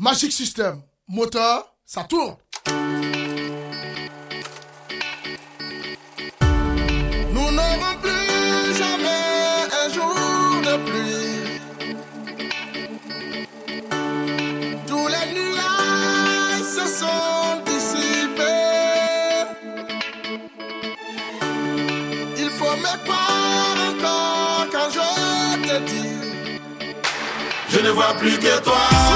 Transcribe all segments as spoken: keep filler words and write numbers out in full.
Magic System, moteur, ça tourne. Nous n'aurons plus jamais un jour de pluie. Tous les nuages se sont dissipés. Il faut me croire encore quand je te dis: je ne vois plus que toi.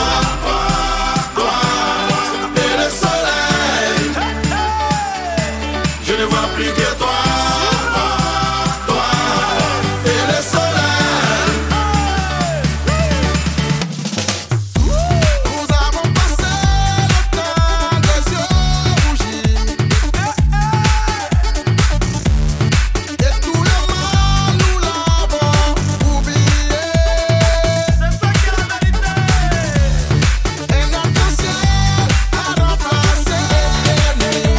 Je ne vois plus que toi, toi et le soleil. Nous avons passé le temps des yeux rougis, et tout le mal nous l'avons oublié. C'est ça qui est la vérité. Et notre ciel a remplacé les nuits.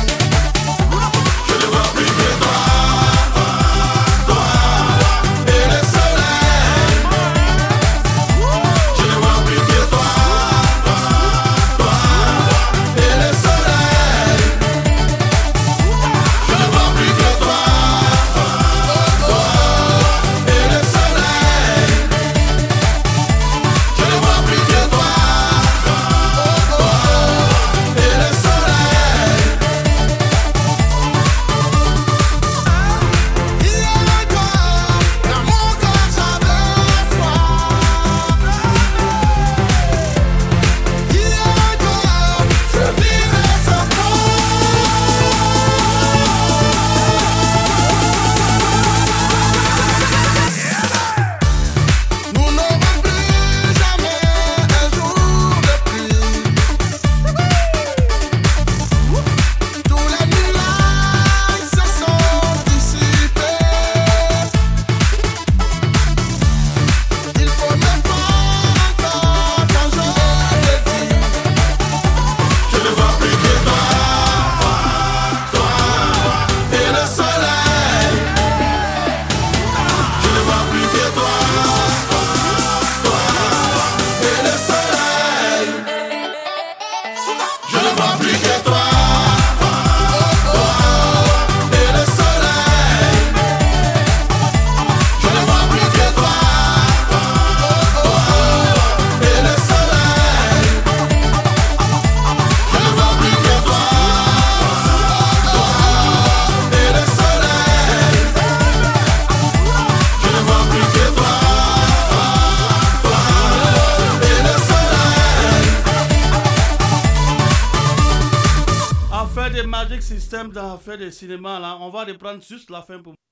Magic System dans faire des cinémas là, on va reprendre juste la fin pour